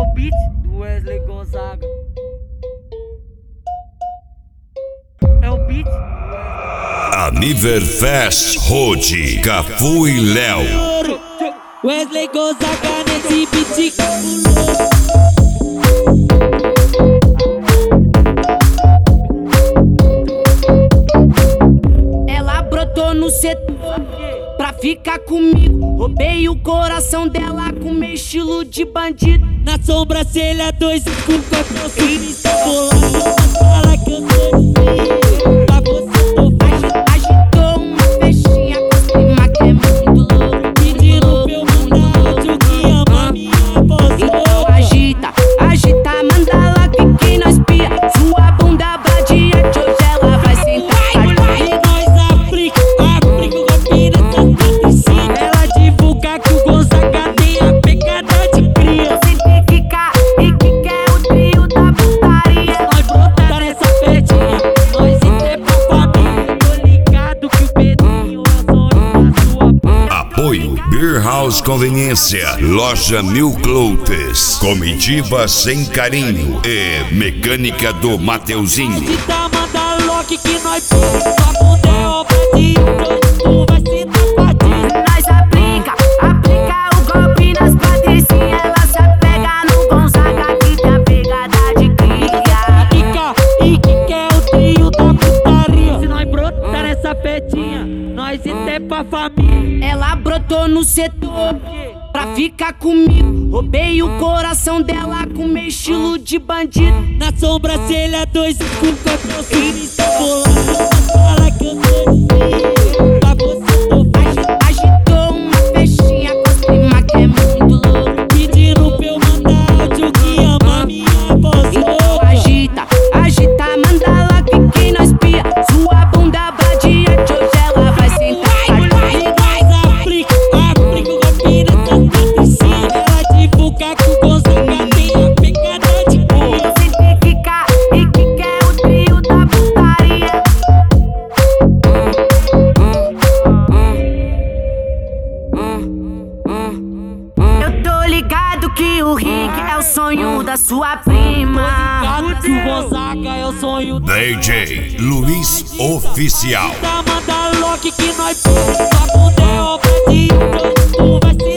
o beat do Wesley Gonzaga. É o beat. Aniverfest Road, Cafu e Léo. Wesley Gonzaga nesse beat. Ela brotou no setor pra ficar comigo. Roubei o coração dela com meu estilo de bandido. Na sobrancelha, dois escuros com a calça bolada. Fala que eu sou difícil, pra você tô Agitou uma festinha com as prima que é muito louco. pedindo pra eu mandar áudio que ama minha voz. Então agita, agita, manda lá que nós pia. Sua bunda bradiante, hoje ela vai sentar. E nós aplica o golpe nessas patricinhas. Ela divulga que o Gonzaga tem a pegada de cria. Sente ficar e que quer o trio da putaria. Nós brotar nessa festinha, nós entrepa a família. Tô ligado que o Pedrinho é o sonho da sua vida. Apoio Beer House Conveniência, Loja Mil Cloutes, Comitiva Sem Carinho e Mecânica do Mateuzinho. Agita, manda lock que nós pula. Sua bunda é obra de arte, tu vai se tapadinha. Nós aplica o golpe nas patricinhas. Ela se apega no Gonzaga que tem a pegada de cria. E que quer o trio da putaria. Se nós brotar nessa festinha, nós entrepa a família. Ela brotou no setor pra ficar comigo. Roubei o coração dela com meu estilo de bandido. Na sobrancelha, dois escuros com a calça bolada. Fala que eu sou difícil, pra você tô Agitou uma festinha com as prima que é muito louco. pedindo pra eu mandar áudio que ama minha voz. Então agita, agita, manda lá que nós pia. Sua bunda bradiante, hoje ela vai sentar. E nós aplica o golpe nessas patricinhas. Ela divulga que o Gonzaga tem a pegada de cria. Sente ficar e que quer o trio da putaria. Eu tô ligado que o Rick é o sonho da sua prima. Ligado que o Gonzaga é o sonho da DJ Luiz Oficial. manda lock que nós pula. Sua bunda é obra de arte, tu vai se